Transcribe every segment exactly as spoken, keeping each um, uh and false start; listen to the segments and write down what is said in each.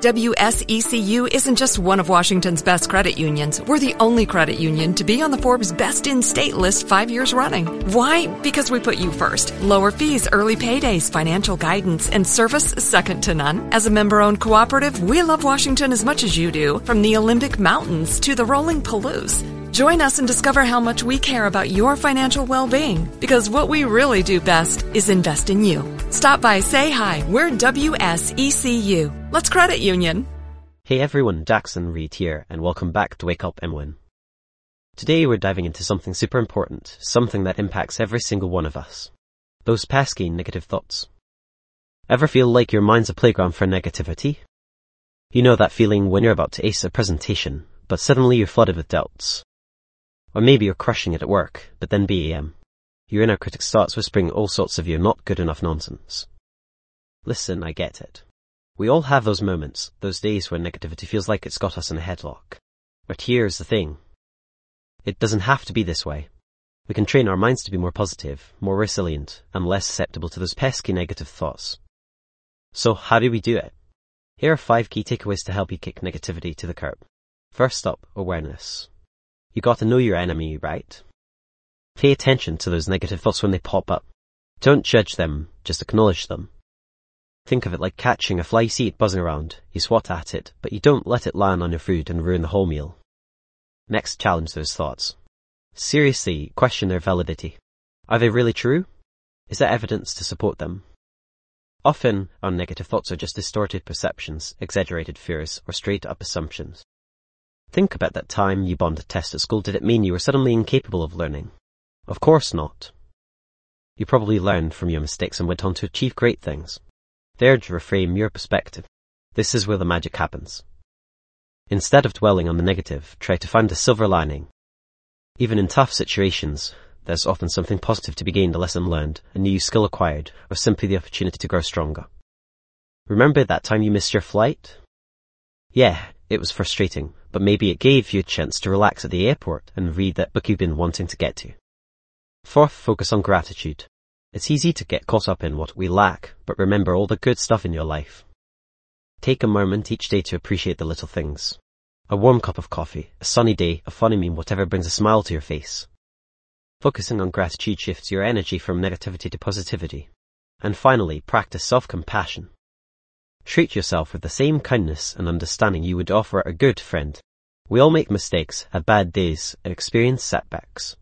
W S E C U isn't just one of Washington's best credit unions. We're the only credit union to be on the Forbes Best in State list five years running. Why? Because we put you first. Lower fees, early paydays, financial guidance, and service second to none. As a member-owned cooperative, we love Washington as much as you do, from the Olympic Mountains to the rolling Palouse. Join us and discover how much we care about your financial well-being, because what we really do best is invest in you. Stop by, say hi. We're W S E C U. Let's credit union. Hey everyone, Jackson Reed here, and welcome back to Wake Up and Win. Today we're diving into something super important, something that impacts every single one of us. Those pesky negative thoughts. Ever feel like your mind's a playground for negativity? You know that feeling when you're about to ace a presentation, but suddenly you're flooded with doubts. Or maybe you're crushing it at work, but then bam, your inner critic starts whispering all sorts of you're not good enough nonsense. Listen, I get it. We all have those moments, those days when negativity feels like it's got us in a headlock. But here's the thing. It doesn't have to be this way. We can train our minds to be more positive, more resilient, and less susceptible to those pesky negative thoughts. So how do we do it? Here are five key takeaways to help you kick negativity to the curb. First up, awareness. You got to know your enemy, right? Pay attention to those negative thoughts when they pop up. Don't judge them, just acknowledge them. Think of it like catching a fly. You see it buzzing around. You swat at it, but you don't let it land on your food and ruin the whole meal. Next, challenge those thoughts. Seriously, question their validity. Are they really true? Is there evidence to support them? Often, our negative thoughts are just distorted perceptions, exaggerated fears, or straight-up assumptions. Think about that time you bombed a test at school. Did it mean you were suddenly incapable of learning? Of course not. You probably learned from your mistakes and went on to achieve great things. There to reframe your perspective. This is where the magic happens. Instead of dwelling on the negative, try to find a silver lining. Even in tough situations, there's often something positive to be gained, a lesson learned, a new skill acquired, or simply the opportunity to grow stronger. Remember that time you missed your flight? Yeah, it was frustrating, but maybe it gave you a chance to relax at the airport and read that book you've been wanting to get to. Fourth, focus on gratitude. It's easy to get caught up in what we lack, but remember all the good stuff in your life. Take a moment each day to appreciate the little things. A warm cup of coffee, a sunny day, a funny meme, whatever brings a smile to your face. Focusing on gratitude shifts your energy from negativity to positivity. And finally, practice self-compassion. Treat yourself with the same kindness and understanding you would offer a good friend. We all make mistakes, have bad days, and experience setbacks.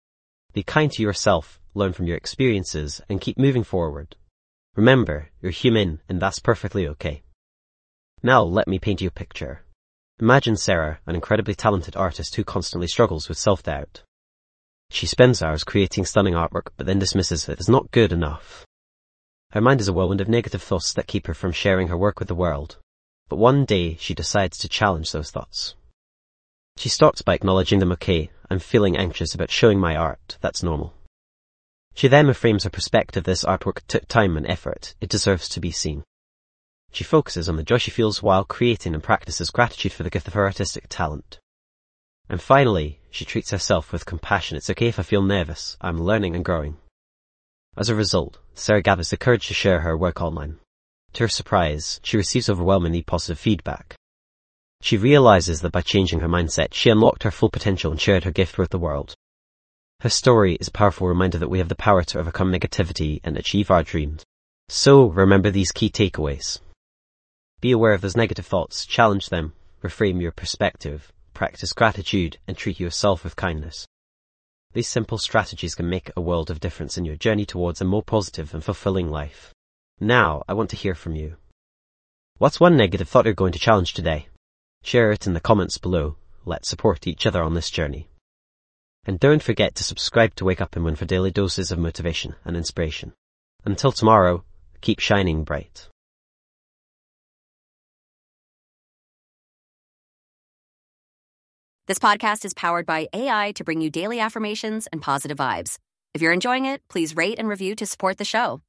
Be kind to yourself, learn from your experiences, and keep moving forward. Remember, you're human, and that's perfectly okay. Now let me paint you a picture. Imagine Sarah, an incredibly talented artist who constantly struggles with self-doubt. She spends hours creating stunning artwork, but then dismisses it as not good enough. Her mind is a whirlwind of negative thoughts that keep her from sharing her work with the world. But one day, she decides to challenge those thoughts. She starts by acknowledging them. Okay, I'm feeling anxious about showing my art. That's normal. She then reframes her perspective. This artwork took time and effort. It deserves to be seen. She focuses on the joy she feels while creating and practices gratitude for the gift of her artistic talent. And finally, she treats herself with compassion. It's okay if I feel nervous. I'm learning and growing. As a result, Sarah gathers the courage to share her work online. To her surprise, she receives overwhelmingly positive feedback. She realizes that by changing her mindset, she unlocked her full potential and shared her gift with the world. Her story is a powerful reminder that we have the power to overcome negativity and achieve our dreams. So, remember these key takeaways. Be aware of those negative thoughts, challenge them, reframe your perspective, practice gratitude, and treat yourself with kindness. These simple strategies can make a world of difference in your journey towards a more positive and fulfilling life. Now, I want to hear from you. What's one negative thought you're going to challenge today? Share it in the comments below. Let's support each other on this journey. And don't forget to subscribe to Wake Up and Win for daily doses of motivation and inspiration. Until tomorrow, keep shining bright. This podcast is powered by A I to bring you daily affirmations and positive vibes. If you're enjoying it, please rate and review to support the show.